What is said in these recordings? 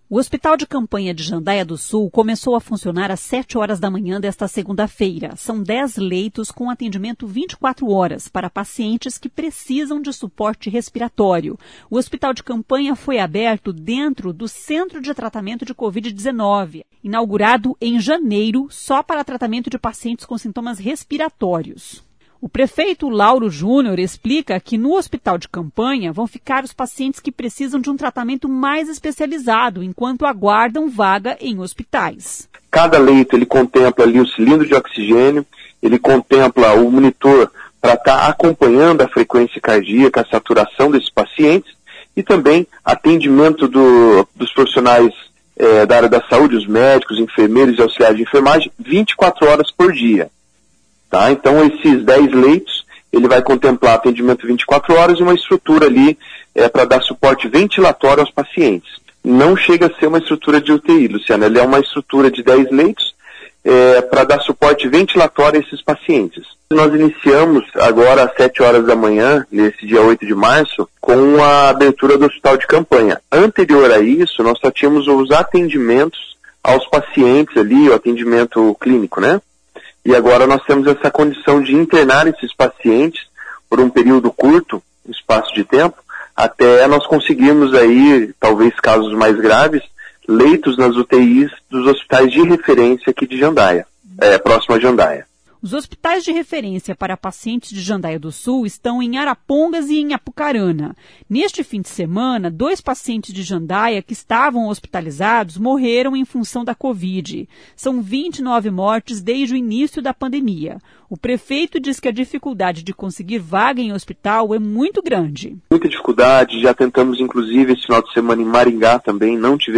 O Hospital de Campanha de Jandaia do Sul começou a funcionar às 7 horas da manhã desta segunda-feira. São 10 leitos com atendimento 24 horas para pacientes que precisam de suporte respiratório. O Hospital de Campanha foi aberto dentro do Centro de Tratamento de Covid-19, inaugurado em janeiro só para tratamento de pacientes com sintomas respiratórios. O prefeito Lauro Júnior explica que no hospital de campanha vão ficar os pacientes que precisam de um tratamento mais especializado, enquanto aguardam vaga em hospitais. Cada leito ele contempla ali o cilindro de oxigênio, ele contempla o monitor para estar acompanhando a frequência cardíaca, a saturação desses pacientes e também atendimento dos profissionais da área da saúde, os médicos, enfermeiros e auxiliares de enfermagem, 24 horas por dia. Tá? Então, esses 10 leitos, ele vai contemplar atendimento 24 horas e uma estrutura ali para dar suporte ventilatório aos pacientes. Não chega a ser uma estrutura de UTI, Luciana, ele é uma estrutura de 10 leitos para dar suporte ventilatório a esses pacientes. Nós iniciamos agora às 7 horas da manhã, nesse dia 8 de março, com a abertura do hospital de campanha. Anterior a isso, nós só tínhamos os atendimentos aos pacientes ali, o atendimento clínico, né? E agora nós temos essa condição de internar esses pacientes por um período curto, espaço de tempo, até nós conseguirmos aí, talvez casos mais graves, leitos nas UTIs dos hospitais de referência aqui de Jandaia, próximo a Jandaia. Os hospitais de referência para pacientes de Jandaia do Sul estão em Arapongas e em Apucarana. Neste fim de semana, 2 pacientes de Jandaia que estavam hospitalizados morreram em função da Covid. São 29 mortes desde o início da pandemia. O prefeito diz que a dificuldade de conseguir vaga em hospital é muito grande. Muita dificuldade, já tentamos inclusive esse final de semana em Maringá também,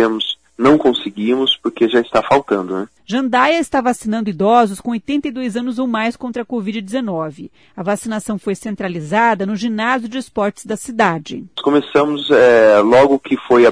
não conseguimos porque já está faltando, né? Jandaia está vacinando idosos com 82 anos ou mais contra a Covid-19. A vacinação foi centralizada no ginásio de esportes da cidade. Nós começamos, logo que foi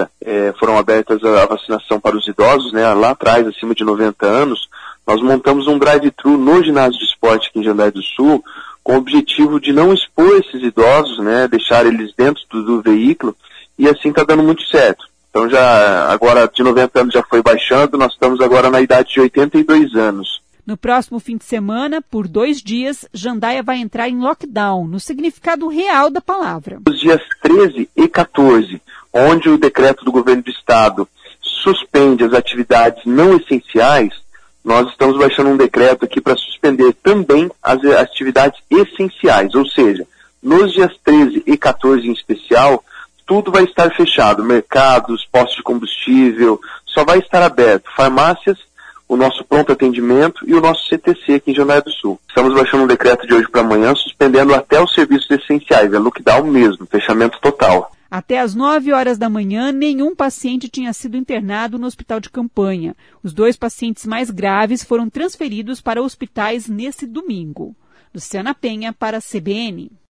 foram abertas a vacinação para os idosos, né, lá atrás, acima de 90 anos, nós montamos um drive-thru no ginásio de esporte aqui em Jandaia do Sul, com o objetivo de não expor esses idosos, né, deixar eles dentro do veículo, e assim está dando muito certo. Então agora de 90 anos já foi baixando, nós estamos agora na idade de 82 anos. No próximo fim de semana, por 2 dias, Jandaia vai entrar em lockdown, no significado real da palavra. Os dias 13 e 14, onde o decreto do governo do estado suspende as atividades não essenciais, nós estamos baixando um decreto aqui para suspender também as atividades essenciais, ou seja, nos dias 13 e 14 em especial, tudo vai estar fechado, mercados, postos de combustível, só vai estar aberto farmácias, o nosso pronto atendimento e o nosso CTC aqui em Jandaia do Sul. Estamos baixando um decreto de hoje para amanhã, suspendendo até os serviços essenciais, é lockdown mesmo, fechamento total. Até às 9 horas da manhã, nenhum paciente tinha sido internado no hospital de campanha. Os 2 pacientes mais graves foram transferidos para hospitais nesse domingo. Luciana Penha para a CBN.